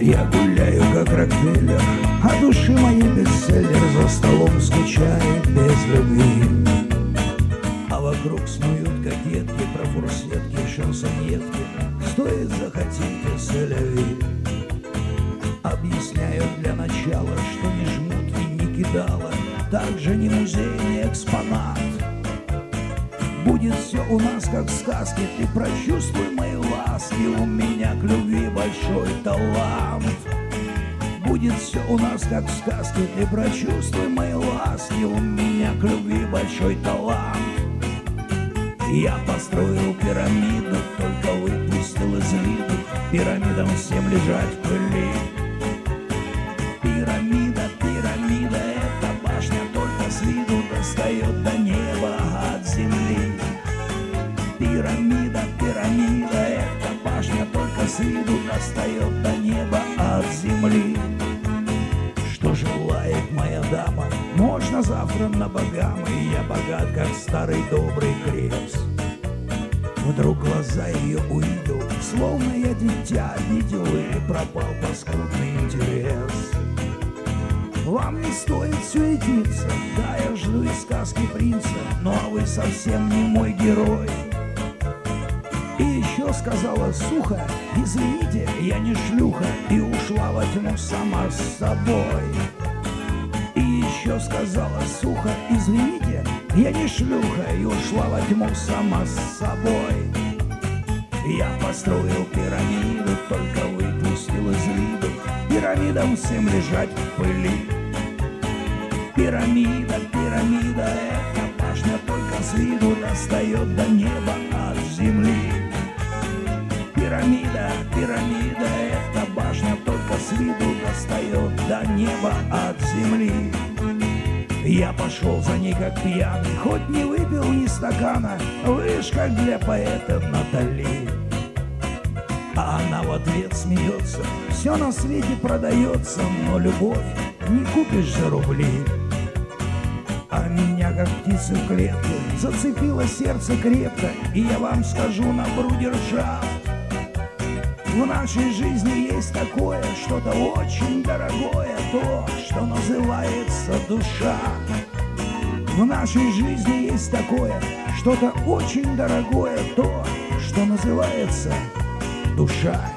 Я гуляю, как Рокфеллер, а души моей бестселлер за столом скучает без любви. А вокруг снуют кокетки, профурсетки, шансонетки. Стоит захотите сэляви. Объясняют для начала, что ни жмут и не кидала, также ни музей, ни экспонат. Будет все у нас как в сказке, ты прочувствуй мои ласки, у меня к любви большой талант. Будет все у нас как в сказке, ты прочувствуй мои ласки, у меня к любви большой талант. Я построил пирамиду, только выпустил из виду, пирамидам всем лежать в пыли. Пирамида, пирамида, эта башня только с виду достает до неба от земли. Пирамида, пирамида, эта башня только с виду достает до неба от земли. Что желает моя дама? Можно завтра на Багамы, я богат, как старый добрый крест. Вдруг глаза ее увидел, словно я дитя видел, и пропал паскудный интерес. Вам не стоит суетиться, да, я жду из сказки принца, ну а вы совсем не мой герой. И еще сказала сухо: извините, я не шлюха, и ушла во тьму сама с собой. И еще сказала сухо: извините, я не шлюха, и ушла во тьму сама с собой. Я построил пирамиду, только выпустил из виду, пирамидам всем лежать в пыли. Пирамида, пирамида, эта башня только с виду достает до неба от земли. Пирамида, пирамида, эта башня только с виду достает до неба от земли. Я пошел за ней как пьяный, хоть не выпил ни стакана, лишь как для поэта Натали. А она в ответ смеется: все на свете продается, но любовь не купишь за рубли. А меня, как птицу в клетке, зацепило сердце крепко, и я вам скажу на брудершафт: в нашей жизни есть такое, что-то очень дорогое, то, что называется душа. В нашей жизни есть такое, что-то очень дорогое, то, что называется душа.